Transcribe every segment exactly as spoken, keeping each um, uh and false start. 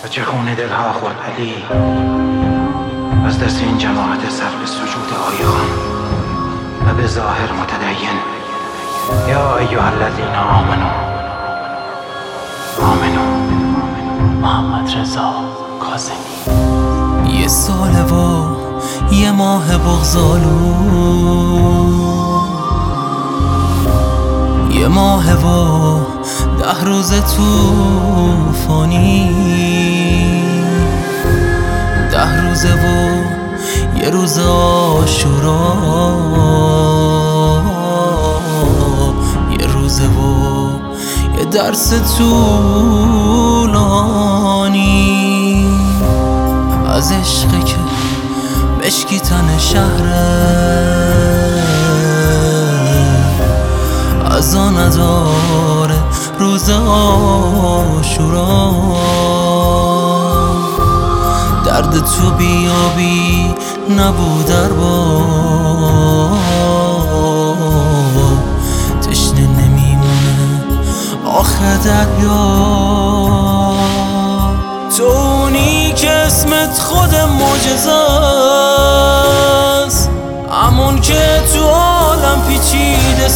و چه خون دلها خورد علی از دست این جماعت سر به سجود آیخان و به ظاهر متدین. یا ایها الذین آمنو آمنو. محمد رضا کاظمی. یه ساله و یه ماه بغضالو، یه ماه و ده روز توفانی، ده روزه و یه روز عاشورا، یه روزه و یه درس طولانی از عشقی که مشکی تن شهره، از آن نداره روز عاشورا. درد تو بیابی نبود در با، تشنه نمیمونه آخه دریا. تو اونی که اسمت خود معجزه‌ست، همون که تو عالم پیچیده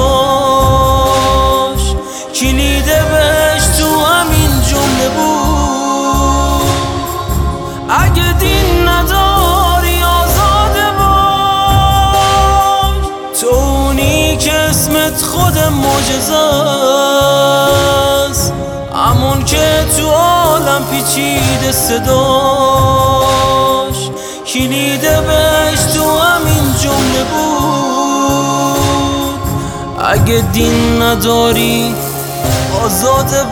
صداش، کلید بهش تو همین جمله بود. اگه دین نداری آزاده باش. تو اونی که اسمت خود معجزه‌ست، همون که تو عالم پیچیده صداش، کلید بهش تو همین جمله بود. اگه دین نداری آزاده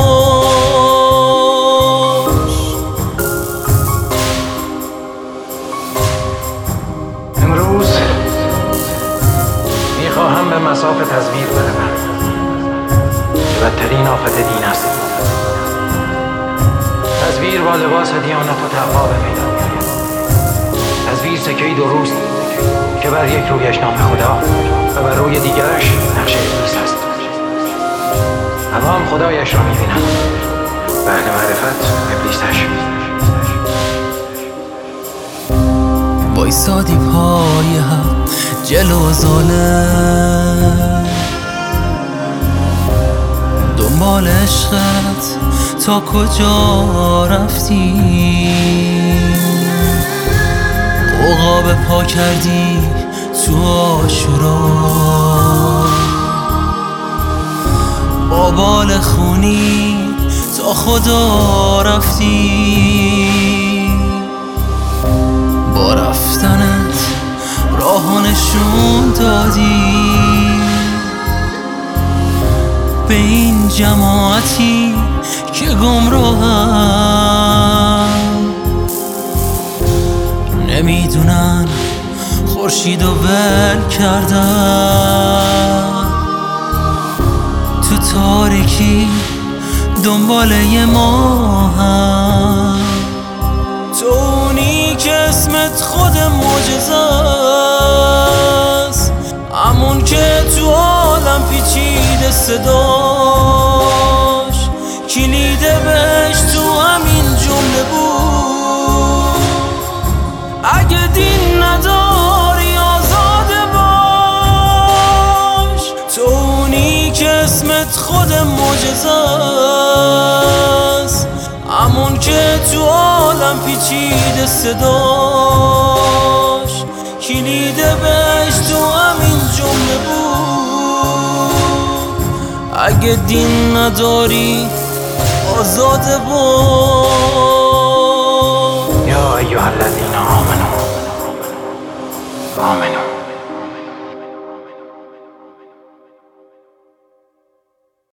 باش. امروز میخواهم به مصاف تزویر بروم که بدترین آفت دین است. تزویر با لباس دیانت و تقوا به میدان میآید. تزویر سکه‌ای دو روز که بر یک رویش نام خدا و بر روی دیگرش نقش ابلیس است. عوام خدایش را میبینند و اهل معرفت ابلیسش. وایسادی پای هم جلو ظالم، دنبال عشقت تا کجا رفتی؟ عقاب پا کردی تو عاشورا، با بال خونی تا خدا رفتی. با رفتنت راه نشون دادی به این جماعتی که گمراهن، نمیدونن خورشید و ول کردن، تو تاریکی دنبال یه ماهن. تو اونی که اسمت خود معجزه‌ست، همون که تو عالم پیچیده صداش، کلید بهش تو همین جمله بود. اگه دین نداری آزاده باش. تو اونی که اسمت خود معجزه‌ست، همون که تو عالم پیچیده صداش، کلید بهش تو همین جمله بود. اگه دین نداری آزاده باش. یا ایها الذین